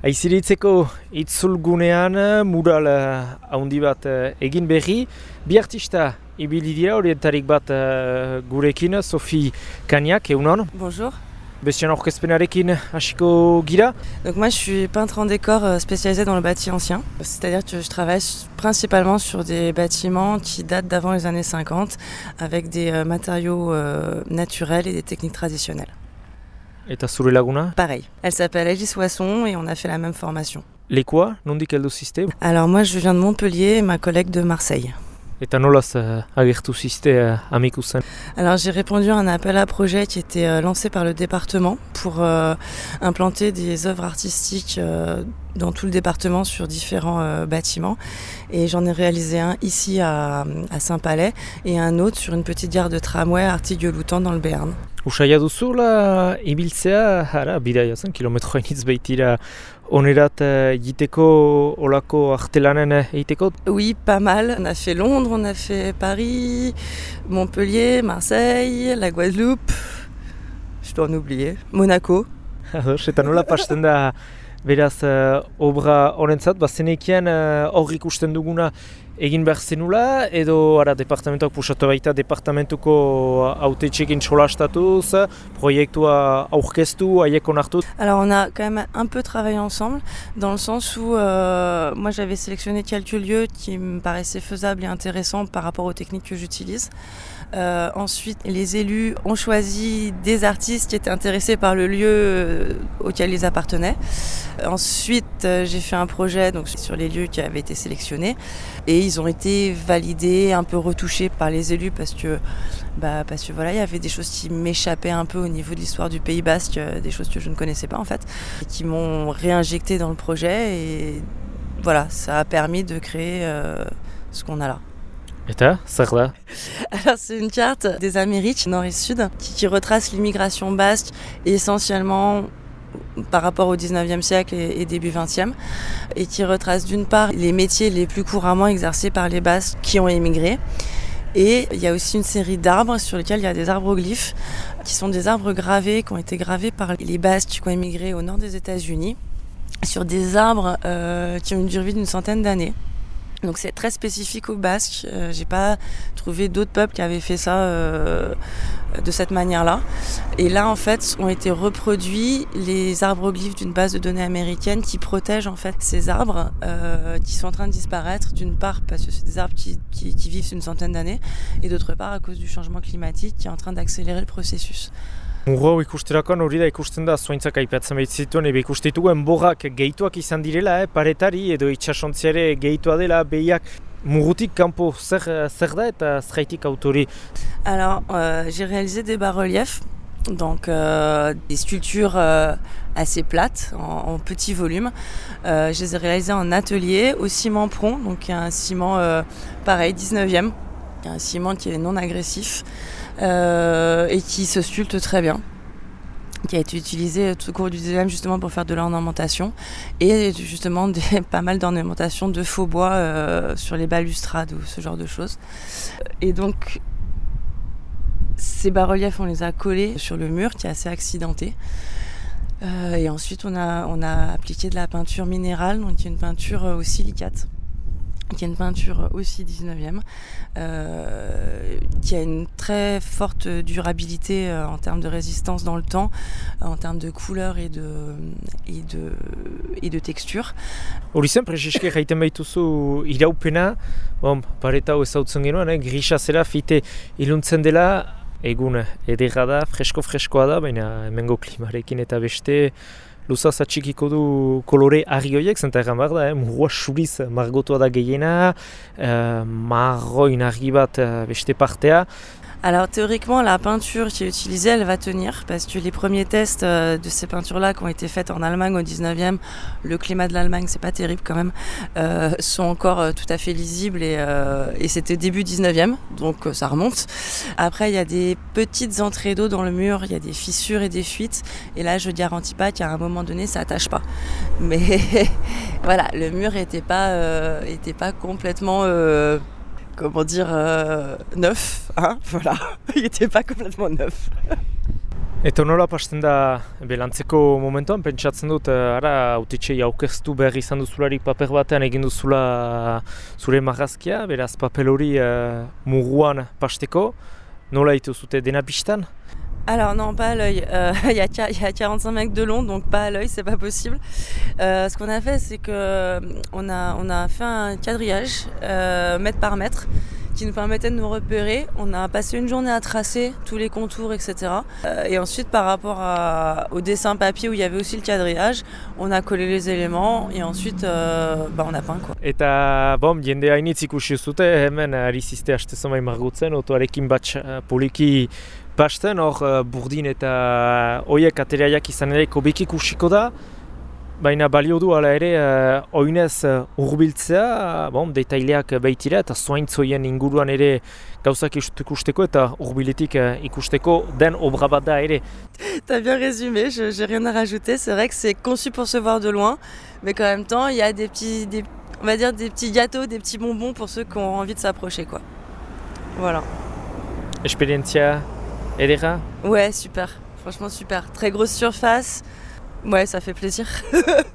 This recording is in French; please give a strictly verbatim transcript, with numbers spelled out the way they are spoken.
Aiziritzeko itzulgunean mural handi bat egin berri. Bi artista ibili dira, horietarik bat gurekin, Sophie Cagnac, egunon. Bonjour. Bestian aurkezpenarekin hasiko gira. Donc moi je suis peintre en décor spécialisé dans le bâti ancien. C'est-à-dire que je travaille principalement sur des bâtiments qui datent d'avant les années cinquante avec des matériaux euh, naturels et des techniques traditionnelles. Eta zure laguna? Pareil. Elle s'appelle Alice Wasson et on a fait la même formation. Lekoa, nondik heldu ziste? Alors moi je viens de Montpellier et ma collègue de Marseille. Eta nolaz uh, agertu ziste uh, amikusen? Alors j'ai répondu à un appel à projet qui était euh, lancé par le département pour euh, implanter des œuvres artistiques euh, dans tout le département sur différents euh, bâtiments. Et j'en ai réalisé un ici à, à Saint-Palais et un autre sur une petite gare de tramway à Artigues-Loutan dans le Béarn. Usaia duzula ibiltzea, hara, bidaia zen, kilometro hainitz baitira onerat egiteko olako artelanen egiteko? Oui, pas mal. On a fait Londres, on a fait Paris, Montpellier, Marseille, la Guadeloupe, je dois en oublier, Monaco. Ados, eta nola pasten da beraz obra honentzat, bazenekian hor ikusten duguna egin behar zenula, edo ara departamentoak pusatu baita departamentuko autetxekin solastatuz, proiektua aurkeztu, haiek onartu. Alors on a quand même un peu travaillé ensemble, dans le sens où euh, moi j'avais sélectionné quelques lieux qui me paraissaient faisables et intéressants par rapport aux techniques que j'utilise. Euh, ensuite, les élus ont choisi des artistes qui étaient intéressés par le lieu euh, auquel ils appartenaient. Ensuite, euh, j'ai fait un projet donc, sur les lieux qui avaient été sélectionnés et ils ont été validés, un peu retouchés par les élus parce que, bah, parce que voilà, il y avait des choses qui m'échappaient un peu au niveau de l'histoire du Pays Basque, des choses que je ne connaissais pas en fait, et qui m'ont réinjecté dans le projet et voilà, ça a permis de créer euh, ce qu'on a là. Eta, zer da? Alors c'est une carte des Amériques, nord et sud, qui, qui retrace l'immigration basque essentiellement par rapport au dix-neuvième siècle et, et début vingtième, et qui retrace d'une part les métiers les plus couramment exercés par les Basques qui ont émigré. Et il y a aussi une série d'arbres sur lesquels il y a des arboglyphes, qui sont des arbres gravés, qui ont été gravés par les Basques qui ont émigré au nord des États-Unis, sur des arbres euh, qui ont une durée d'une centaine d'années. Donc c'est très spécifique aux Basques, euh, j'ai pas trouvé d'autres peuples qui avaient fait ça euh, de cette manière-là. Et là en fait ont été reproduits les arboglyphes d'une base de données américaine qui protège en fait ces arbres euh, qui sont en train de disparaître, d'une part parce que c'est des arbres qui, qui, qui vivent une centaine d'années et d'autre part à cause du changement climatique qui est en train d'accélérer le processus. Murro hau ikusterakoan hori da ikusten da zuaintzak aipatzen baitzituen, ebe ikustituen borrak gehituak izan direla, eh, paretari edo itxasontziare gehitua dela, behiak murutik kanpo zer, zer da eta zergaitik autori? Alors, euh, j'ai réalisé des bas-reliefs, donc euh, des sculptures euh, assez plates, en, en petit volume. Euh, je les ai réalisées en atelier, au ciment Pron, donc un ciment euh, pareil, dix-neuvième, un ciment qui est non agressif. Euh, et qui se sculpte très bien, qui a été utilisé tout au cours du dix-neuvième justement pour faire de l'ornementation et justement des, pas mal d'ornementation de faux bois euh, sur les balustrades ou ce genre de choses. Et donc ces bas-reliefs on les a collés sur le mur qui est assez accidenté. Euh, et ensuite on a, on a appliqué de la peinture minérale, donc qui est une peinture au silicate, qui est une peinture aussi dix-neuvième, euh, qui a une très forte durabilité euh, en termes de résistance dans le temps, euh, en termes de couleur et de, et de, et de texture. Hori zen, prezeske jaiten baituzu iraupena, bon, pareta hau ezautzen genuen, eh, grisa zera, fite iluntzen dela, egun ederra da, fresko-freskoa da, baina hemengo klimarekin eta beste, luzaz atxikiko du kolore argi horiek, zenta egan behar da, eh? Murua suriz margotua da gehiena, eh, marroin argi bat beste partea. Alors théoriquement, la peinture qui est utilisée, elle va tenir parce que les premiers tests euh, de ces peintures-là qui ont été faites en Allemagne au dix-neuvième, le climat de l'Allemagne, c'est pas terrible quand même, euh, sont encore euh, tout à fait lisibles et, euh, et c'était début dix-neuvième, donc euh, ça remonte. Après, il y a des petites entrées d'eau dans le mur, il y a des fissures et des fuites et là, je garantis pas qu'à un moment donné, ça attache pas. Mais voilà, le mur était pas, euh, était pas complètement... Euh, comment dire, euh, neuf, hein, voilà, il n'était pas complètement neuf. Eta nola pasten da be, lantzeko momentuan, pentsatzen dut, ara autetxei aukertu behar izan duzularik paper batean egin duzula zure marrazkia, beraz papel hori uh, muruan pasteko, nola dituzute dena pistan? Alors non, pas à l'œil. Euh, il y a, y a quarante-cinq mètres de long, donc pas à l'œil, c'est pas possible. Euh, ce qu'on a fait, c'est que on a, on a fait un quadrillage euh, mètre par mètre qui nous permettait de nous repérer. On a passé une journée à tracer tous les contours, et cetera. Euh, et ensuite, par rapport à, au dessin papier où il y avait aussi le quadrillage, on a collé les éléments et ensuite euh, bah, on a peint, quoi. Eta bom, jende hainitz ikusi zute, hemen ari ziste haste zomai margutzen, otoarekin batx poliki pasten, hor uh, burdin eta oiek ateraiak izan ere kobik ikusiko da, baina balio du ala ere uh, oinez uh, urbiltzea, bon, detaileak baitira eta zoaintzoien inguruan ere gauzak ikusteko eta urbiletik uh, ikusteko den obra bat da ere. T'as bien résumé, je, j'ai rien à rajouter. C'est vrai que c'est conçu pour se voir de loin, mais qu'en même temps, il y a des petits, des, on va dire des petits gâteaux, des petits bonbons pour ceux qui ont envie de s'approcher, quoi. Voilà. Expérientia edera? Ouais, super. Franchement, super. Très grosse surface. Ouais, ça fait plaisir.